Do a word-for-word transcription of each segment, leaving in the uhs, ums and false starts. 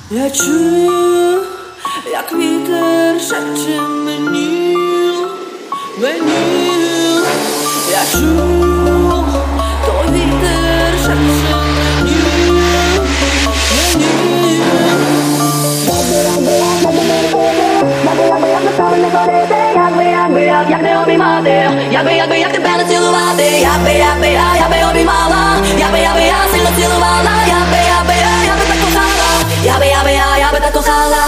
Я чую, як вітер шепче мені, мені. Я чую, то вітер шепче мені, мені. Як не обіймати, як би, як би, як тебе не цілувати, як би, як би, я, я би обіймала, як би, я би, я сильно цілувала, як би, я би, я, я би так кохала, я би, я би, я, я би так кохала.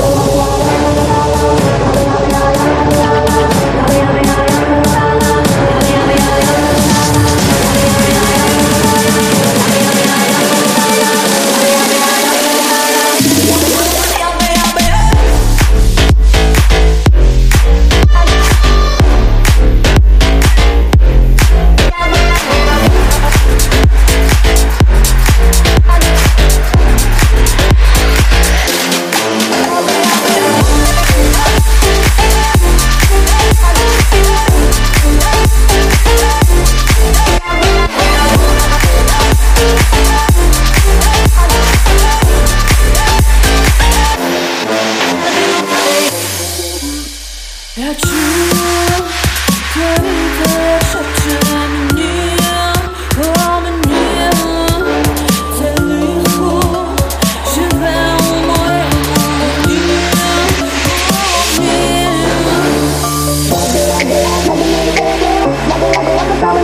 Я чую, то вітер шепче мені, о мені. Це лихо живе у моєму мені, о мені.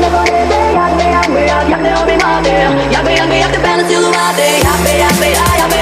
Як би, як би, як не обіймати, як би, як би, як тебе не цілувати, як би, як би, я, я би